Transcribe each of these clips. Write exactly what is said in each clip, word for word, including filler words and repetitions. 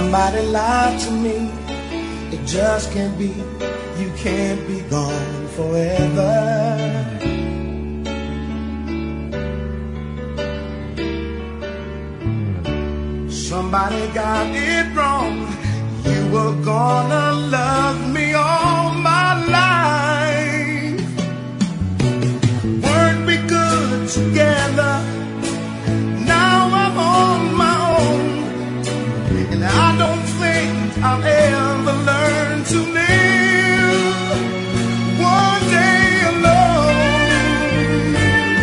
Somebody lied to me. It just can't be. You can't be gone forever. Somebody got it wrong. You were gonna love me all my life. Weren't we good together? Now I'm on my own, and I don't think I'll ever learn to live one day alone.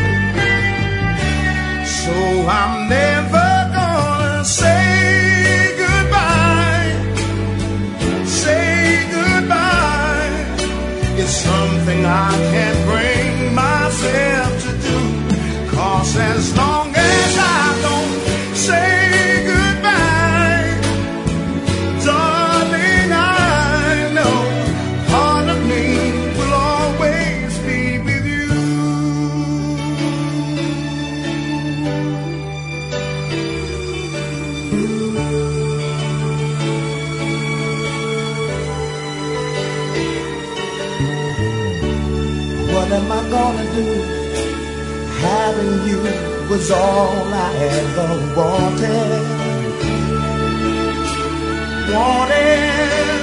So I'm never gonna say goodbye, say goodbye. It's something I can't bring myself to do, 'cause as long as I don't say goodbye, darling, I know part of me will always be with you. What am I gonna do? Having you was all I ever wanted. Wanted.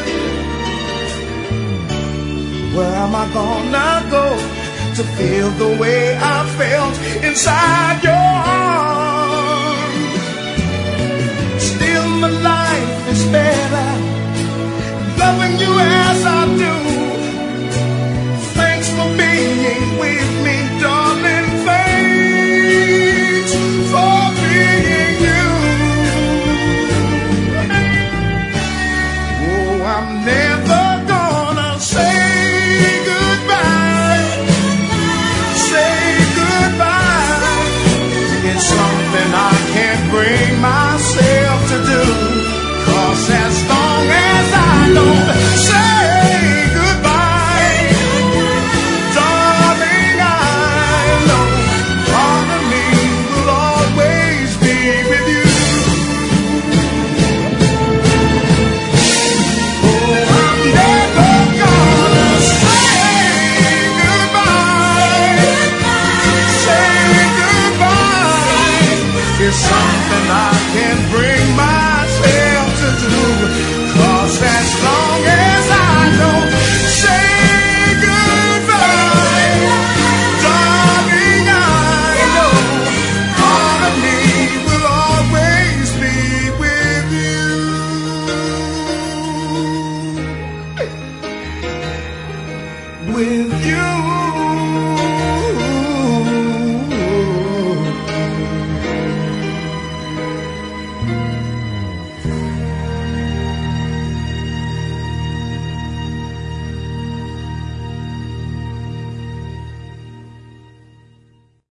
Where am I gonna go to feel the way I felt inside your arms? Still my life is better loving you as I do. Thanks for being with me, darling. Thanks for being you. Oh, I'm never gonna say goodbye, say goodbye. It's something I can't bring myself to do, 'cause as long as I don't say goodbye, darling, I know part of me will always be with you. Oh, I'm never gonna say goodbye, say goodbye. It's something I can't bring myself to do, 'cause as long as I don't say goodbye, darling, I know part of me will always be with you. With you.